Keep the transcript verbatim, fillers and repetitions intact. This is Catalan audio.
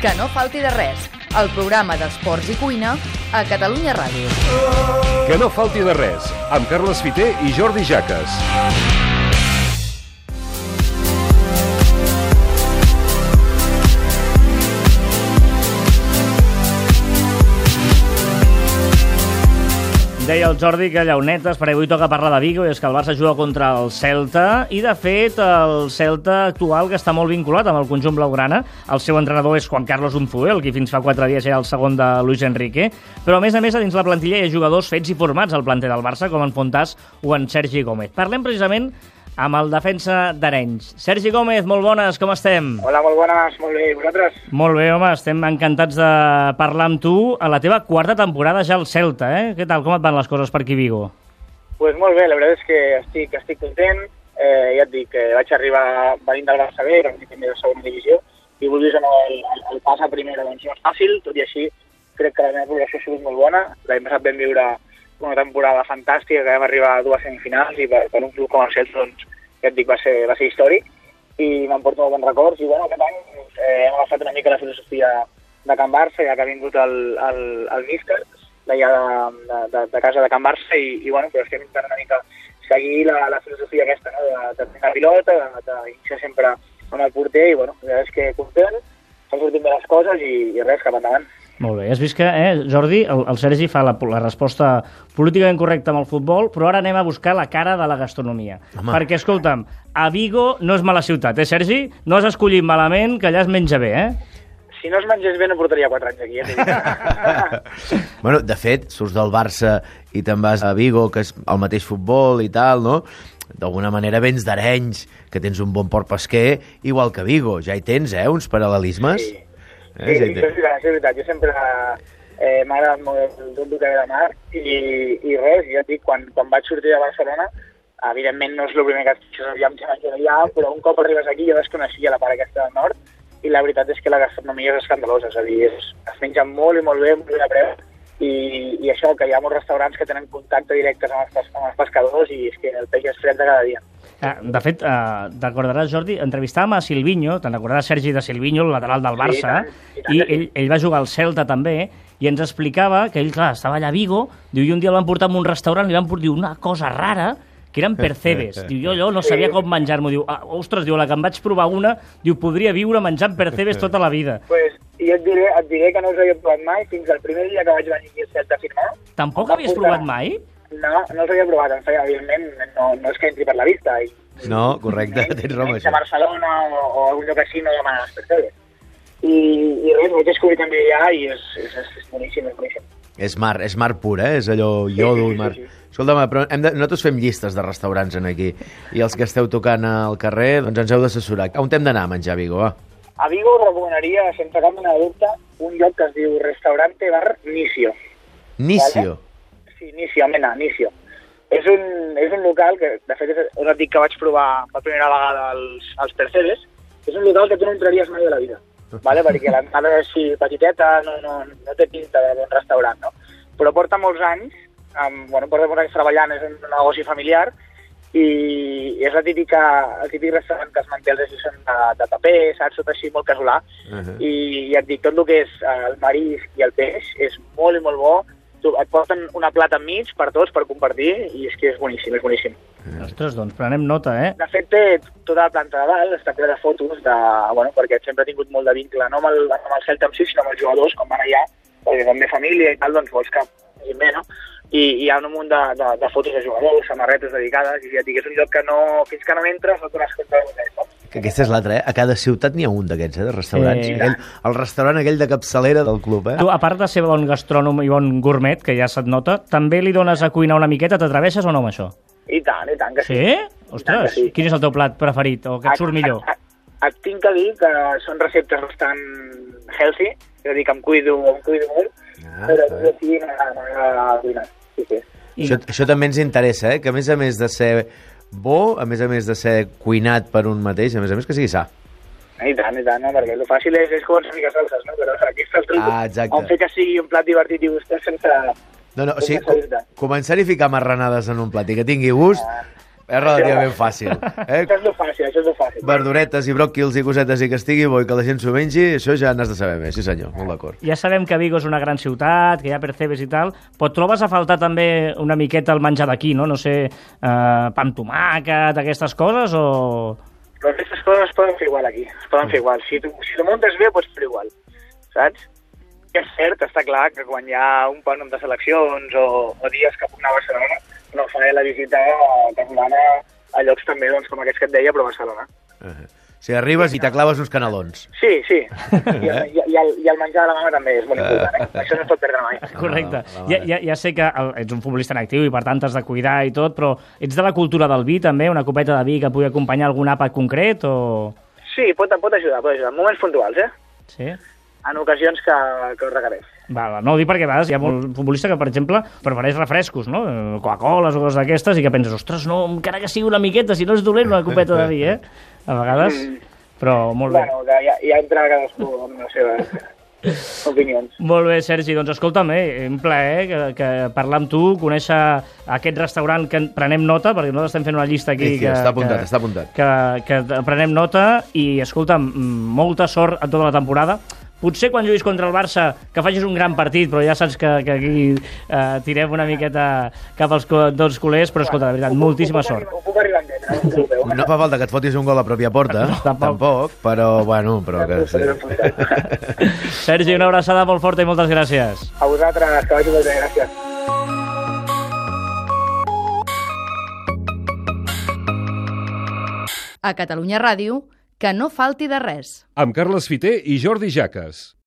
Que no falti de res, el programa d'esports i cuina a Catalunya Ràdio. Que no falti de res, amb Carles Fiter i Jordi Jaques. Deia el Jordi que llaunetes, perquè avui toca parlar de Vigo, i és que el Barça juga contra el Celta, i de fet el Celta actual, que està molt vinculat amb el conjunt blaugrana, el seu entrenador és Juan Carlos Unzué, el que fins fa quatre dies era el segon de Luis Enrique, però a més a més a dins la plantilla hi ha jugadors fets i formats al planter del Barça, com en Fontàs o en Sergi Gómez. Parlem precisament amb el defensa d'Arenys. Sergi Gómez, molt bones, com estem? Hola, molt bones, molt bé, i vosaltres? Molt bé, home, estem encantats de parlar amb tu a la teva quarta temporada ja al Celta, eh? Què tal, com et van les coses per aquí, Vigo? Pues molt bé, la veritat és que estic, estic content, eh, ja et dic, que vaig arribar venint del Barça B, que estic també de segona divisió, i vulguis o no, el, el, el pas a primera doncs no és fàcil, tot i així crec que la meva progressió ha sigut molt bona, l'any passat vam viure una temporada fantàstica, que vam arribar a dues semifinals, i per, per un club com el Celta, doncs, ja et dic, va ser, va ser històric, i m'emporto molt bons records, i bueno, aquest any eh, hem agafat una mica la filosofia de Can Barça, ja que ha vingut el, el, el míster, d'allà de, de, de casa de Can Barça, i, i bueno, però estem intentant una mica seguir la, la filosofia aquesta, no?, de, de tenir la pilota, d'iniciar sempre amb el porter, i bueno, la veritat és que content, s'han sortit bé les coses, i, i res, cap endavant. Molt bé, has vist que, eh, Jordi, el, el Sergi fa la, la resposta políticament correcta amb el futbol, però ara anem a buscar la cara de la gastronomia. Home. Perquè, escolta'm, a Vigo no és mala ciutat, eh, Sergi? No has escollit malament, que allà es menja bé, eh? Si no es mengés bé no portaria quatre anys aquí, eh? Bueno, de fet, surts del Barça i te'n vas a Vigo, que és el mateix futbol i tal, no? D'alguna manera vens d'Arenys, que tens un bon port pesquer, igual que Vigo. Ja hi tens, eh, uns paral·lelismes? Sí. Eh, sí, sí, és veritat, és veritat. Jo sempre eh, m'ha agradat molt tot el que ve de mar, i, i res, ja et dic, quan, quan vaig sortir de Barcelona, evidentment no és el primer que et aviam ja allà, però un cop arribes aquí jo desconeixia la part aquesta del nord, i la veritat és que la gastronomia és escandalosa, és a dir, és, es menja molt i molt bé, molt bé de preu, i, i això, que hi ha molts restaurants que tenen contacte directes amb els, amb els pescadors, i és que el peix és fred de cada dia. De fet, eh, t'acordaràs, Jordi, entrevistàvem a Silvinho, te'n recordaràs, Sergi, de Silvinho, el lateral del Barça, sí, i, tant, i, tant, i ell, ell va jugar al Celta també, i ens explicava que ell, clar, estava allà a Vigo, diu, i un dia el van portar a un restaurant i li van portar una cosa rara, que eren percebes. Diu, jo allò no sabia com menjar-m'ho. Diu, ah, ostres, diu, la que em vaig provar una, diu, podria viure menjant percebes tota la vida. Pues, jo et diré, et diré que no els havia provat mai, fins al primer dia que vaig venir aquí al Celta a firmar. Tampoc havies provat mai? No, no els havia provat, en feia, evidentment, no, no és que entri per la vista. I, no, correcte, i, tens raó. A Barcelona o, o algun lloc així no demanen les percebes. I, i res, vaig descobrir també allà, i és, és, és boníssim, és boníssim. És mar, és mar pur, eh? És allò iodo, sí, sí, mar. Sí, sí. Escolta'm, però hem de, nosaltres fem llistes de restaurants en aquí, i els que esteu tocant al carrer, doncs ens heu d'assessorar. On hem d'anar a menjar a Vigo, va? A Vigo us recomanaria, sense cap mena de dubte, un lloc que es diu Restaurante Bar Nisio. Nisio? Vale? Sí, Nisio, mena, Nisio. És un, és un local que, de fet, és on et dic que vaig provar per primera vegada els, els percebes. És un local que tu no entraries mai a la vida, vale? Perquè l'entrada és així petiteta, no, no, no té pinta de bon restaurant, no? Però porta molts anys, amb, bueno, porta molts anys treballant, és un negoci familiar, i és la típica, el típic restaurant que es manté els així de, de paper, saps, tot així molt casolà, uh -huh. I, i et dic, tot el que és el marisc i el peix és molt i molt bo. Et porten una plata enmig per tots, per compartir, i és que és boníssim, és boníssim. Ostres, doncs prenem nota, eh? De fet, té tota la planta de dalt, està plena de fotos, de, bueno, perquè sempre ha tingut molt de vincle, no amb el, amb el Celta en si, sinó amb els jugadors, com van allà, perquè com de família i tal, doncs vols que hi bé, no? I, i hi ha un munt de, de, de fotos de jugadors, samarretes dedicades, i ja et dic, és un lloc que no, fins que no entres no t'has compte de que aquesta és l'altra, eh? A cada ciutat n'hi ha un d'aquests, eh? De restaurants. Eh... Aquell, el restaurant aquell de capçalera del club, eh? Tu, a part de ser bon gastrònom i bon gourmet, que ja se't nota, també li dones a cuinar una miqueta? T'atreveixes o no amb això? I tant, i tant que sí. Sí? Ostres, sí. Quin és el teu plat preferit o que et surt millor? Et, et, et tinc que dir que són receptes bastant healthy, és a dir, que em cuido, em cuido molt, ah, però jo sí m'agrada cuinar. Sí, sí. I... Això, això també ens interessa, eh? Que a més a més de ser bo, a més a més de ser cuinat per un mateix, a més a més que sigui sa. I tant, i tant, no? Perquè el fàcil és, és començar a ficar salses, no? Però aquí està el truc. Ah, exacte. On fer que sigui un plat divertit i gustós sense... No, no, o sigui, començar a ficar marranades en un plat i que tingui gust, ah. És relativament fàcil. Eh? Això és lo fàcil, això és lo fàcil. Verduretes i bròquils i cosetes i que estigui bo i que la gent s'ho mengi, això ja n'has de saber més, sí senyor, molt d'acord. Ja sabem que Vigo és una gran ciutat, que hi ha percebes i tal, però et trobes a faltar també una miqueta el menjar d'aquí, no? No sé, eh, pa amb tomàquet, aquestes coses, o... Però aquestes coses es poden fer igual aquí, es poden fer igual. Si tu, si tu muntes bé, pots fer igual, saps? Que és cert, està clar que quan hi ha un pònum de seleccions o, o dies que puc anar a Barcelona, no faré la visita catalana a llocs també, doncs, com aquests que et deia, però a Barcelona. Uh -huh. Si arribes i t'aclaves uns canelons. Sí, sí. I, el, i, i, el, I el menjar de la mama també és molt important, eh? Això no es pot perdre mai. Correcte. Ja, ja, ja sé que el, ets un futbolista en actiu i per tant t'has de cuidar i tot, però ets de la cultura del vi també? Una copeta de vi que pugui acompanyar algun àpat concret o...? Sí, pot, pot ajudar, pot ajudar. En moments puntuals, eh? Sí? En ocasions que, que ho requereix. Val, no ho dic perquè a vegades hi ha molt futbolista que, per exemple, prefereix refrescos, no? Coca-Coles o coses d'aquestes, i que penses, ostres, no, encara que sigui una miqueta, si no és dolent una copeta de vi, eh? A vegades, mm. però molt bé. Bueno, ja, ja entra cadascú amb les seves opinions. Molt bé, Sergi, doncs escolta'm, eh, un plaer que, que parlar amb tu, conèixer aquest restaurant que prenem nota, perquè nosaltres estem fent una llista aquí. Sí, sí, que, està apuntat, que, està apuntat. Que, que prenem nota i, escolta'm, molta sort a tota la temporada. Potser quan juguis contra el Barça que facis un gran partit, però ja saps que, que aquí eh, tirem una miqueta cap als dos culers, però escolta, de veritat, moltíssima sort. Ho puc arribar a entendre. No fa falta que et fotis un gol a pròpia porta, no, tampoc. tampoc, però, bueno, però que... Sí. Sergi, una abraçada molt forta i moltes gràcies. A vosaltres, que vagi molt bé, gràcies. A Catalunya Ràdio, que no falti de res. Amb Carles Fiter i Jordi Jaques.